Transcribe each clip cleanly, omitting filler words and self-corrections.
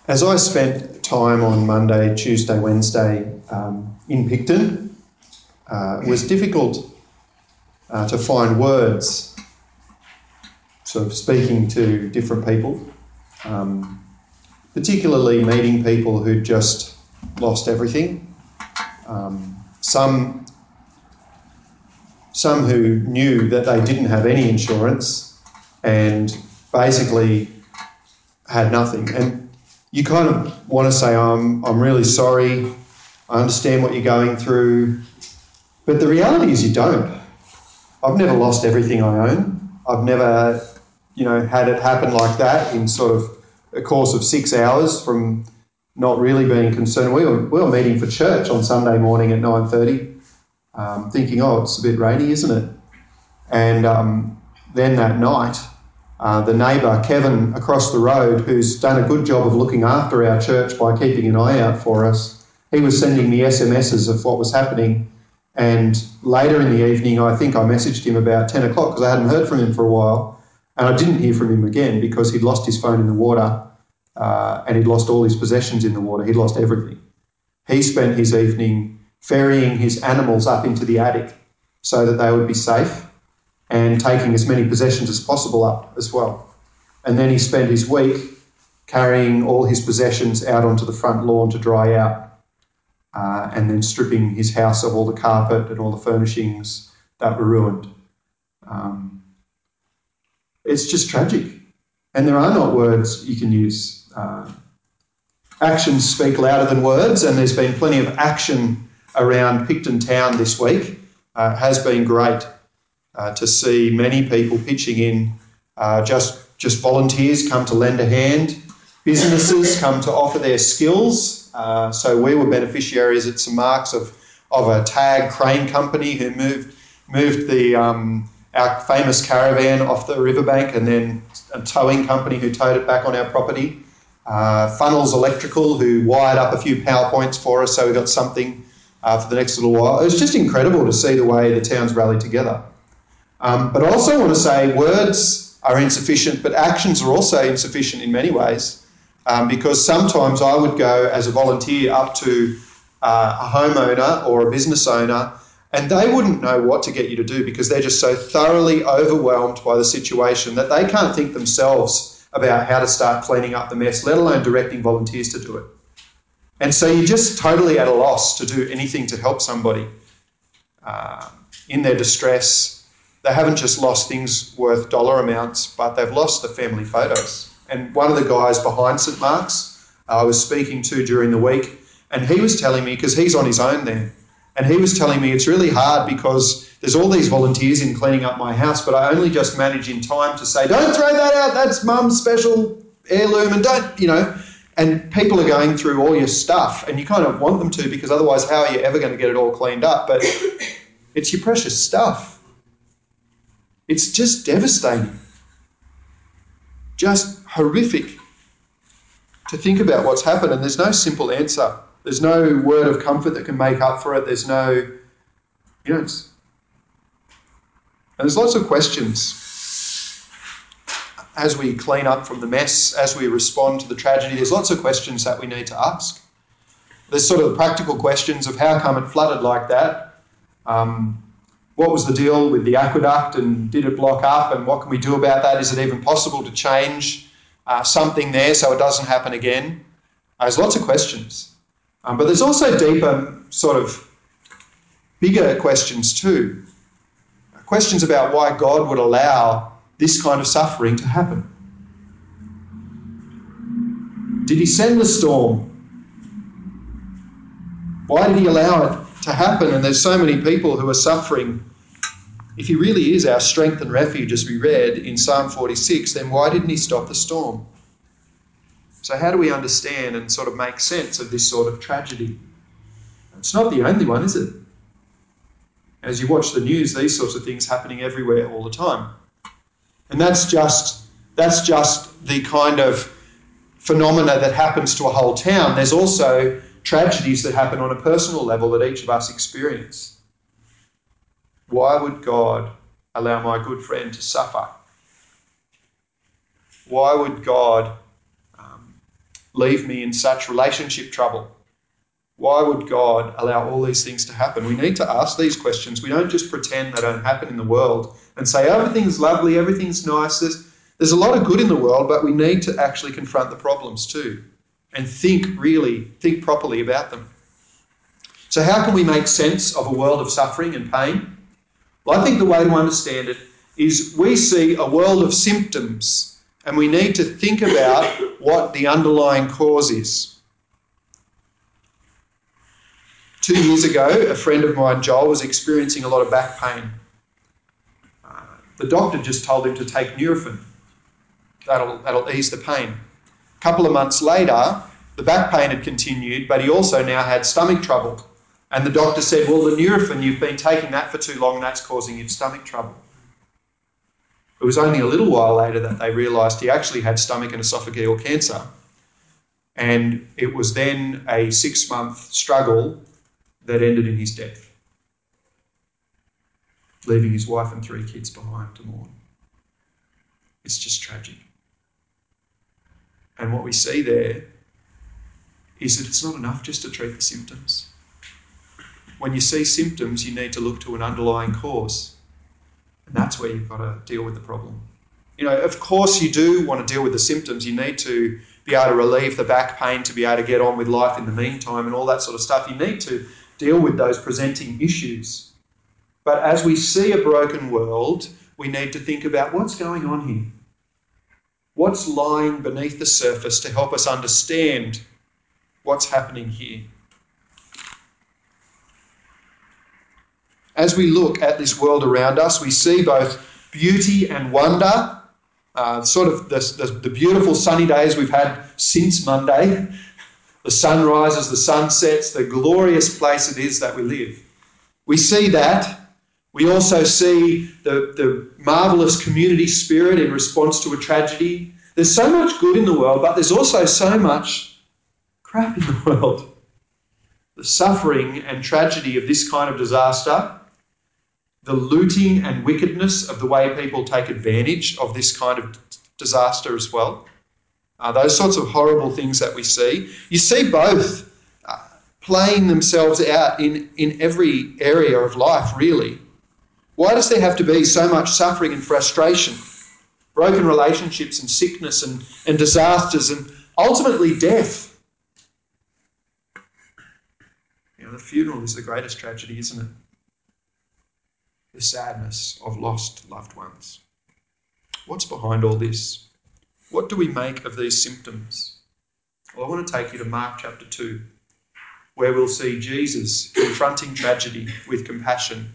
As I spent time on Monday, Tuesday, Wednesday in Picton, it was difficult to find words, sort of speaking to different people, particularly meeting people who'd just lost everything. Some who knew that they didn't have any insurance and basically had nothing. And you kind of want to say, I'm really sorry, I understand what you're going through, but the reality is you don't. I've never lost everything I own. I've never, had it happen like that in sort of a course of 6 hours from not really being concerned. We were meeting for church on Sunday morning at 9:30, thinking, it's a bit rainy, isn't it? And then that night, the neighbour, Kevin, across the road, who's done a good job of looking after our church by keeping an eye out for us, he was sending me SMSs of what was happening. And later in the evening, I think I messaged him about 10 o'clock because I hadn't heard from him for a while. And I didn't hear from him again because he'd lost his phone in the water and he'd lost all his possessions in the water. He'd lost everything. He spent his evening ferrying his animals up into the attic so that they would be safe, and taking as many possessions as possible up as well. And then he spent his week carrying all his possessions out onto the front lawn to dry out, and then stripping his house of all the carpet and all the furnishings that were ruined. It's just tragic. And there are not words you can use. Actions speak louder than words, and there's been plenty of action around Picton Town this week. It has been great to see many people pitching in, just volunteers come to lend a hand, businesses come to offer their skills. So we were beneficiaries at St Mark's of a tag crane company who moved our famous caravan off the riverbank, and then a towing company who towed it back on our property. Funnels Electrical, who wired up a few PowerPoints for us so we got something for the next little while. It was just incredible to see the way the town's rallied together. But I also want to say words are insufficient, but actions are also insufficient in many ways, because sometimes I would go as a volunteer up to a homeowner or a business owner, and they wouldn't know what to get you to do because they're just so thoroughly overwhelmed by the situation that they can't think themselves about how to start cleaning up the mess, let alone directing volunteers to do it. And so you're just totally at a loss to do anything to help somebody in their distress. They haven't just lost things worth dollar amounts, but they've lost the family photos. And one of the guys behind St Mark's I was speaking to during the week, and he was telling me, because he's on his own there, and he was telling me it's really hard because there's all these volunteers in cleaning up my house, but I only just manage in time to say, don't throw that out, that's mum's special heirloom, and don't, and people are going through all your stuff, and you kind of want them to, because otherwise how are you ever going to get it all cleaned up? But it's your precious stuff. It's just devastating. Just horrific to think about what's happened, and there's no simple answer. There's no word of comfort that can make up for it. There's no, and there's lots of questions as we clean up from the mess, as we respond to the tragedy. There's lots of questions that we need to ask. There's sort of the practical questions of how come it flooded like that? What was the deal with the aqueduct, and did it block up, and what can we do about that? Is it even possible to change something there so it doesn't happen again? There's lots of questions. But there's also deeper, sort of bigger questions too. Questions about why God would allow this kind of suffering to happen. Did he send the storm? Why did he allow it to happen? And there's so many people who are suffering. If he really is our strength and refuge, as we read in Psalm 46, then why didn't he stop the storm? So how do we understand and sort of make sense of this sort of tragedy? It's not the only one, is it? As you watch the news, these sorts of things happening everywhere all the time. And that's just the kind of phenomena that happens to a whole town. There's also tragedies that happen on a personal level that each of us experience. Why would God allow my good friend to suffer? Why would God leave me in such relationship trouble? Why would God allow all these things to happen? We need to ask these questions. We don't just pretend they don't happen in the world and say everything's lovely, everything's nice. There's a lot of good in the world, but we need to actually confront the problems too and think properly about them. So how can we make sense of a world of suffering and pain? Well, I think the way to understand it is we see a world of symptoms and we need to think about what the underlying cause is. 2 years ago, a friend of mine, Joel, was experiencing a lot of back pain. The doctor just told him to take Nurofen. That'll ease the pain. A couple of months later, the back pain had continued, but he also now had stomach trouble. And the doctor said, well, the Nurofen, you've been taking that for too long, that's causing you stomach trouble. It was only a little while later that they realised he actually had stomach and esophageal cancer. And it was then a 6-month struggle that ended in his death, leaving his wife and 3 kids behind to mourn. It's just tragic. And what we see there is that it's not enough just to treat the symptoms. When you see symptoms, you need to look to an underlying cause. And that's where you've got to deal with the problem. You know, of course you do want to deal with the symptoms. You need to be able to relieve the back pain to be able to get on with life in the meantime and all that sort of stuff. You need to deal with those presenting issues. But as we see a broken world, we need to think about what's going on here. What's lying beneath the surface to help us understand what's happening here. As we look at this world around us, we see both beauty and wonder, the beautiful sunny days we've had since Monday, the sun rises, the sun sets, the glorious place it is that we live. We see that. We also see the marvellous community spirit in response to a tragedy. There's so much good in the world, but there's also so much crap in the world. The suffering and tragedy of this kind of disaster, the looting and wickedness of the way people take advantage of this kind of disaster as well. Those sorts of horrible things that we see. You see both playing themselves out in every area of life, really. Why does there have to be so much suffering and frustration, broken relationships and sickness and disasters and ultimately death? You know, the funeral is the greatest tragedy, isn't it? The sadness of lost loved ones. What's behind all this? What do we make of these symptoms? Well, I want to take you to Mark chapter 2, where we'll see Jesus confronting tragedy with compassion.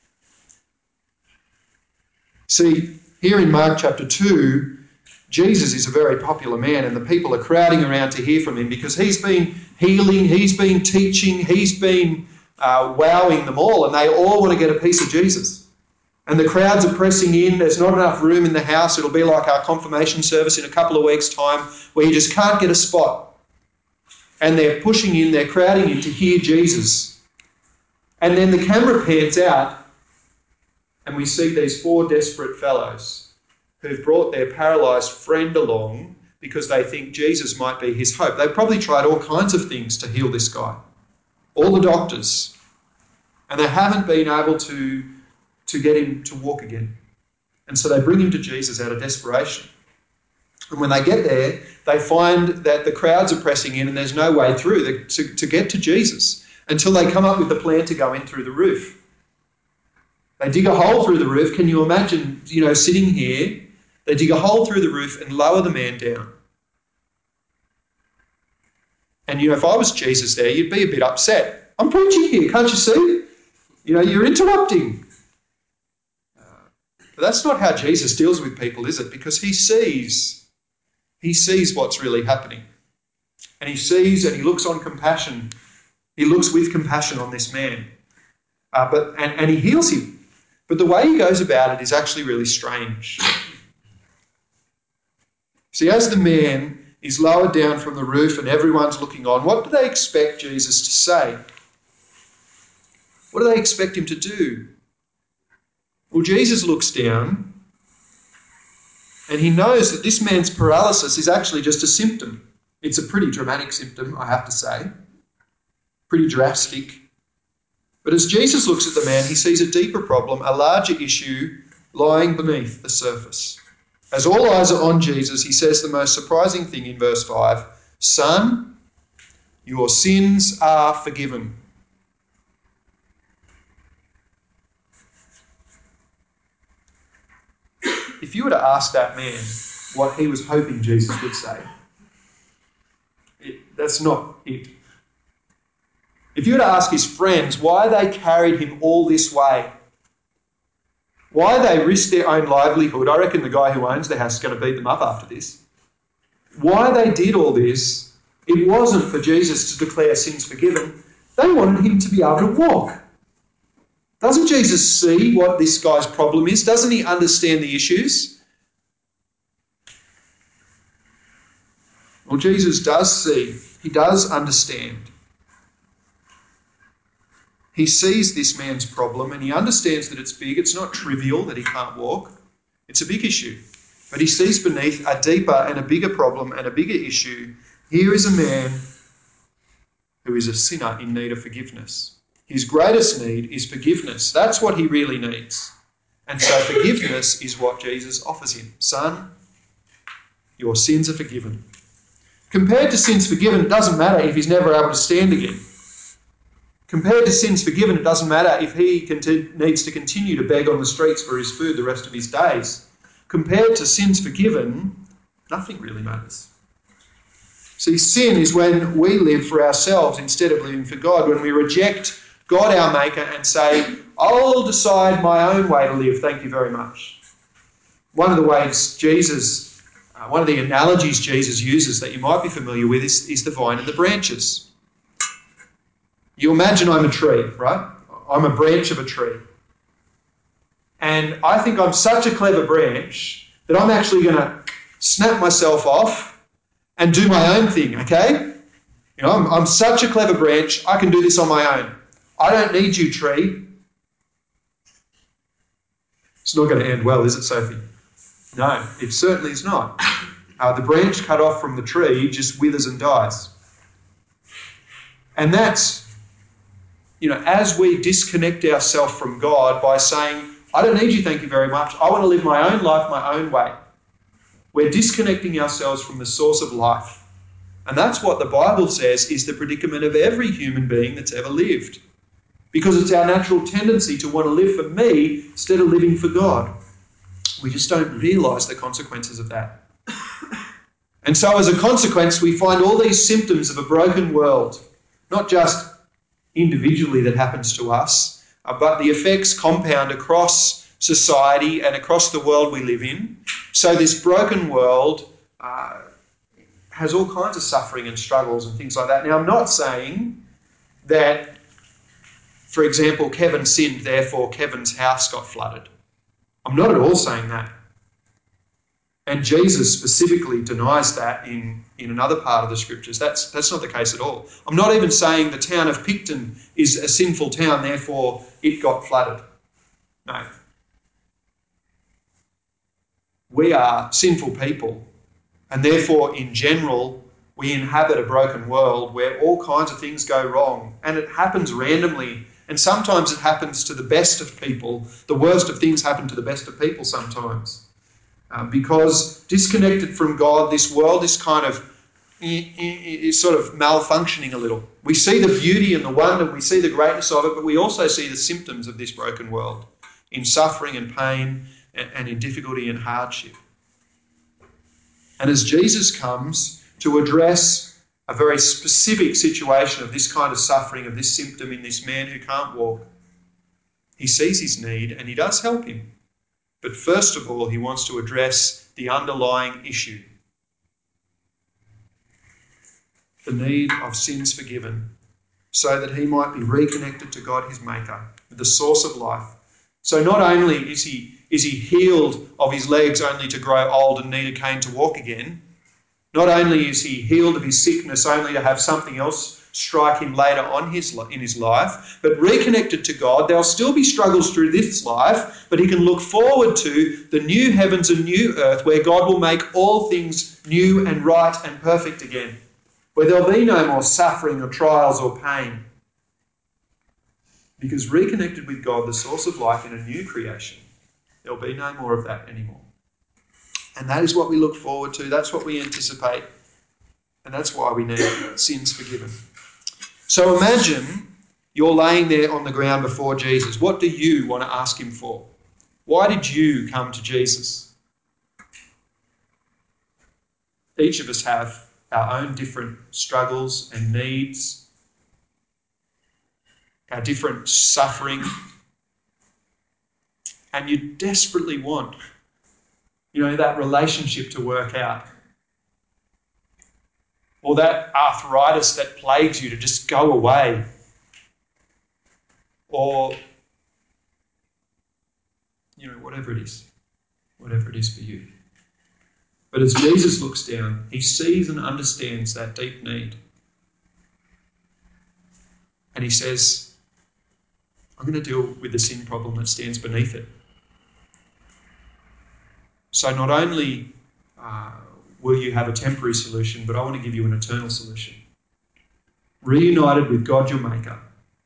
See, here in Mark chapter 2, Jesus is a very popular man and the people are crowding around to hear from him because he's been healing, he's been teaching, he's been wowing them all, and they all want to get a piece of Jesus. And the crowds are pressing in. There's not enough room in the house. It'll be like our confirmation service in a couple of weeks' time where you just can't get a spot. And they're pushing in, they're crowding in to hear Jesus. And then the camera pans out and we see these 4 desperate fellows who've brought their paralysed friend along because they think Jesus might be his hope. They've probably tried all kinds of things to heal this guy, all the doctors, and they haven't been able to get him to walk again. And so they bring him to Jesus out of desperation. And when they get there, they find that the crowds are pressing in and there's no way through to get to Jesus until they come up with the plan to go in through the roof. They dig a hole through the roof. Can you imagine, sitting here? They dig a hole through the roof and lower the man down. And, if I was Jesus there, you'd be a bit upset. I'm preaching here, can't you see? You're interrupting. But that's not how Jesus deals with people, is it? Because he sees what's really happening. And he sees and he looks on compassion. He looks with compassion on this man. And he heals him. But the way he goes about it is actually really strange. See, as the man is lowered down from the roof and everyone's looking on, what do they expect Jesus to say? What do they expect him to do? Well, Jesus looks down and he knows that this man's paralysis is actually just a symptom. It's a pretty dramatic symptom, I have to say. Pretty drastic. But as Jesus looks at the man, he sees a deeper problem, a larger issue lying beneath the surface. As all eyes are on Jesus, he says the most surprising thing in verse 5, "Son, your sins are forgiven." If you were to ask that man what he was hoping Jesus would say, that's not it. If you were to ask his friends why they carried him all this way, why they risked their own livelihood, I reckon the guy who owns the house is going to beat them up after this. Why they did all this, it wasn't for Jesus to declare sins forgiven. They wanted him to be able to walk. Doesn't Jesus see what this guy's problem is? Doesn't he understand the issues? Well, Jesus does see. He does understand. He sees this man's problem and he understands that it's big. It's not trivial that he can't walk. It's a big issue. But he sees beneath a deeper and a bigger problem and a bigger issue. Here is a man who is a sinner in need of forgiveness. His greatest need is forgiveness. That's what he really needs. And so forgiveness is what Jesus offers him. Son, your sins are forgiven. Compared to sins forgiven, it doesn't matter if he's never able to stand again. Compared to sins forgiven, it doesn't matter if he needs to continue to beg on the streets for his food the rest of his days. Compared to sins forgiven, nothing really matters. See, sin is when we live for ourselves instead of living for God, when we reject God our Maker and say, I'll decide my own way to live, thank you very much. One of the analogies Jesus uses that you might be familiar with is the vine and the branches. You imagine I'm a tree, right? I'm a branch of a tree. And I think I'm such a clever branch that I'm actually going to snap myself off and do my own thing, okay? You know, I'm such a clever branch, I can do this on my own. I don't need you, tree. It's not going to end well, is it, Sophie? No, it certainly is not. The branch cut off from the tree just withers and dies. And that's, as we disconnect ourselves from God by saying, I don't need you, thank you very much. I want to live my own life my own way. We're disconnecting ourselves from the source of life. And that's what the Bible says is the predicament of every human being that's ever lived. Because it's our natural tendency to want to live for me instead of living for God. We just don't realise the consequences of that. And so as a consequence, we find all these symptoms of a broken world, not just individually that happens to us, but the effects compound across society and across the world we live in. So this broken world has all kinds of suffering and struggles and things like that. Now, I'm not saying that, for example, Kevin sinned, therefore Kevin's house got flooded. I'm not at all saying that. And Jesus specifically denies that in another part of the scriptures. That's not the case at all. I'm not even saying the town of Picton is a sinful town, therefore it got flooded. No. We are sinful people, and therefore, in general, we inhabit a broken world where all kinds of things go wrong, and it happens randomly, and sometimes it happens to the best of people. The worst of things happen to the best of people sometimes. Because disconnected from God, this world is kind of is sort of malfunctioning a little. We see the beauty and the wonder, we see the greatness of it, but we also see the symptoms of this broken world in suffering and pain and in difficulty and hardship. And as Jesus comes to address a very specific situation of this kind of suffering, of this symptom in this man who can't walk, he sees his need and he does help him. But first of all, he wants to address the underlying issue. The need of sins forgiven, so that he might be reconnected to God, his Maker, the source of life. So not only is he healed of his legs only to grow old and need a cane to walk again, not only is he healed of his sickness only to have something else strike him later on in his life, but reconnected to God, there'll still be struggles through this life, but he can look forward to the new heavens and new earth where God will make all things new and right and perfect again. where there'll be no more suffering or trials or pain. Because reconnected with God, the source of life in a new creation, there'll be no more of that anymore. And that is what we look forward to. That's what we anticipate. And that's why we need sins forgiven. So imagine you're laying there on the ground before Jesus. What do you want to ask him for? Why did you come to Jesus? Each of us have our own different struggles and needs, our different suffering, and you desperately want, that relationship to work out, or that arthritis that plagues you to just go away, or, whatever it is for you. But as Jesus looks down, he sees and understands that deep need. And he says, I'm going to deal with the sin problem that stands beneath it. So not only will you have a temporary solution, but I want to give you an eternal solution. Reunited with God your Maker,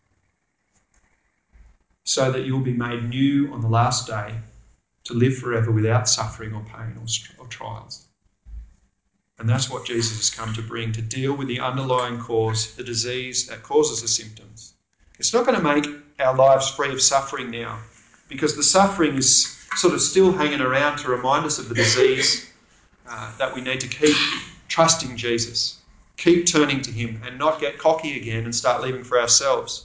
so that you'll be made new on the last day to live forever without suffering or pain or trials. And that's what Jesus has come to bring, to deal with the underlying cause, the disease that causes the symptoms. It's not going to make our lives free of suffering now, because the suffering is sort of still hanging around to remind us of the disease, that we need to keep trusting Jesus, keep turning to him and not get cocky again and start living for ourselves.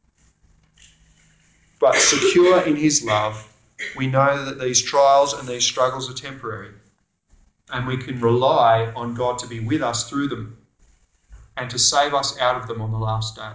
But secure in his love, we know that these trials and these struggles are temporary, and we can rely on God to be with us through them and to save us out of them on the last day.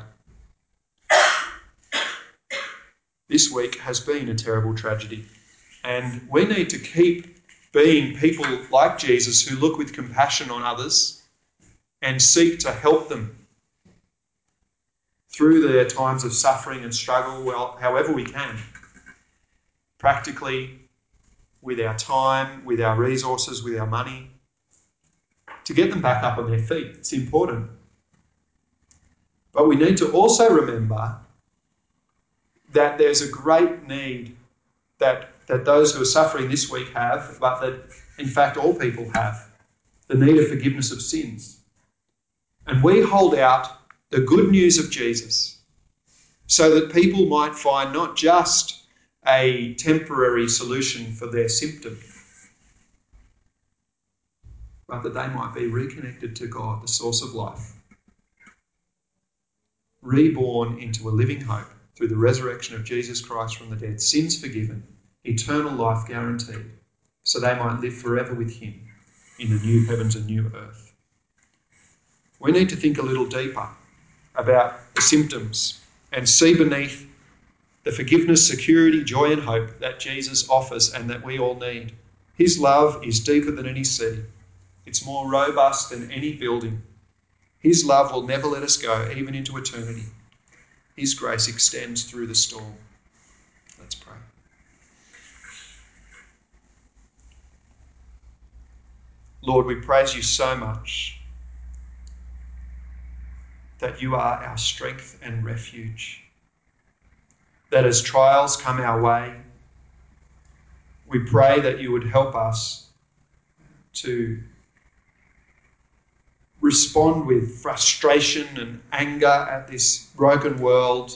This week has been a terrible tragedy, and we need to keep being people like Jesus who look with compassion on others and seek to help them through their times of suffering and struggle, however we can. Practically, with our time, with our resources, with our money, to get them back up on their feet. It's important. But we need to also remember that there's a great need that those who are suffering this week have, but that in fact all people have, the need of forgiveness of sins. And we hold out the good news of Jesus so that people might find not just a temporary solution for their symptom, but that they might be reconnected to God, the source of life, reborn into a living hope through the resurrection of Jesus Christ from the dead, sins forgiven, eternal life guaranteed, so they might live forever with him in the new heavens and new earth. We need to think a little deeper about the symptoms and see beneath the forgiveness, security, joy and hope that Jesus offers and that we all need. His love is deeper than any sea. It's more robust than any building. His love will never let us go, even into eternity. His grace extends through the storm. Let's pray. Lord, we praise you so much that you are our strength and refuge. That as trials come our way, we pray that you would help us to respond with frustration and anger at this broken world,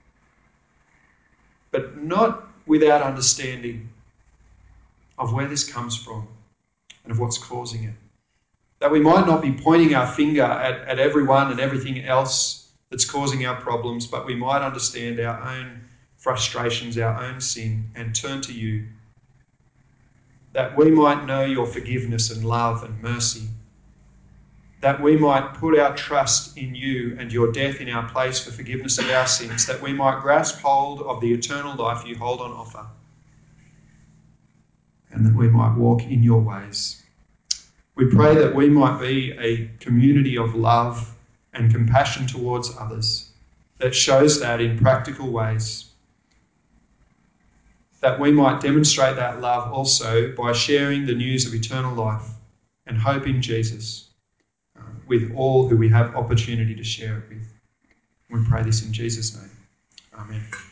but not without understanding of where this comes from and of what's causing it. That we might not be pointing our finger at everyone and everything else that's causing our problems, but we might understand our own frustrations, our own sin, and turn to you. That we might know your forgiveness and love and mercy. That we might put our trust in you and your death in our place for forgiveness of our sins. That we might grasp hold of the eternal life you hold on offer. And that we might walk in your ways. We pray that we might be a community of love and compassion towards others that shows that in practical ways. That we might demonstrate that love also by sharing the news of eternal life and hope in Jesus with all who we have opportunity to share it with. We pray this in Jesus' name. Amen.